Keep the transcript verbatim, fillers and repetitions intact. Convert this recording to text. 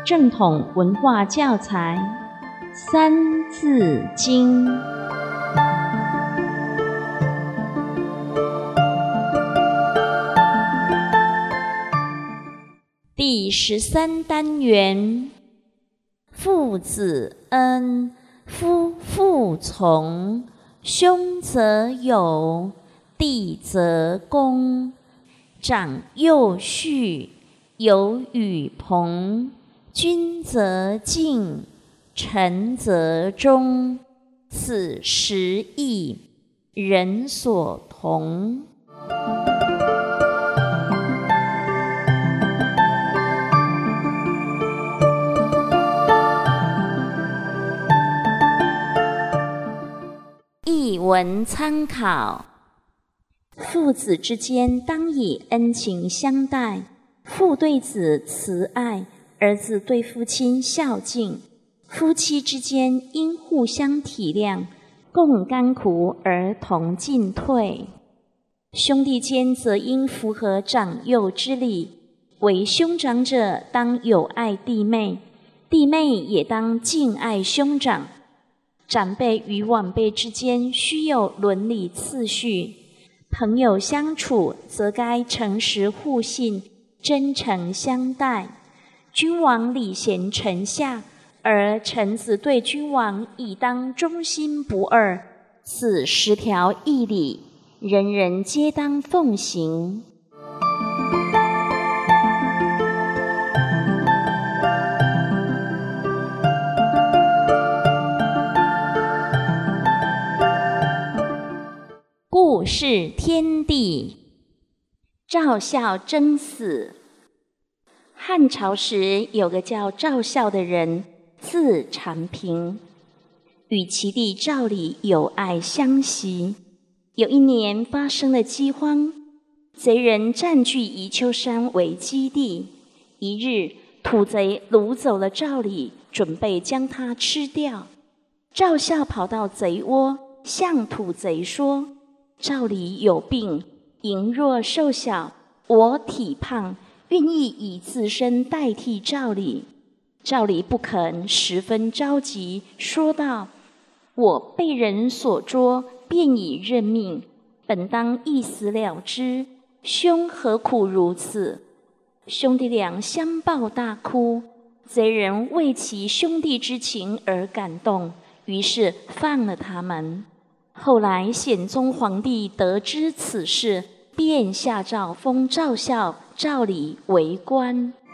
正统文化教材《三字经》第十三单元：父子恩，夫妇从，兄则友，弟则恭，长幼序，友与朋，君则敬，臣则忠，此十义，人所同。译文参考：父子之间当以恩情相待，父对子慈爱，儿子对父亲孝敬。夫妻之间应互相体谅，共甘苦而同进退。兄弟间则应符合长幼之礼，为兄长者当友爱弟妹，弟妹也当敬爱兄长。长辈与晚辈之间须有伦理次序，朋友相处则该诚实互信，真诚相待。君王礼贤臣下，而臣子对君王亦当忠心不二。此十条义理，人人皆当奉行。故事天地，赵孝争死。汉朝时有个叫赵孝的人，字长平，与其弟赵礼友爱相惜。有一年发生了饥荒，贼人占据宜丘山为基地。一日，土贼掳走了赵礼，准备将他吃掉。赵孝跑到贼窝，向土贼说：赵礼有病，羸弱瘦小，我体胖，愿意以自身代替赵礼。赵礼不肯，十分着急，说道：我被人所捉，便已认命，本当一死了之，兄何苦如此？兄弟俩相抱大哭。贼人为其兄弟之情而感动，于是放了他们。后来显宗皇帝得知此事，便下诏封赵孝、赵礼为官。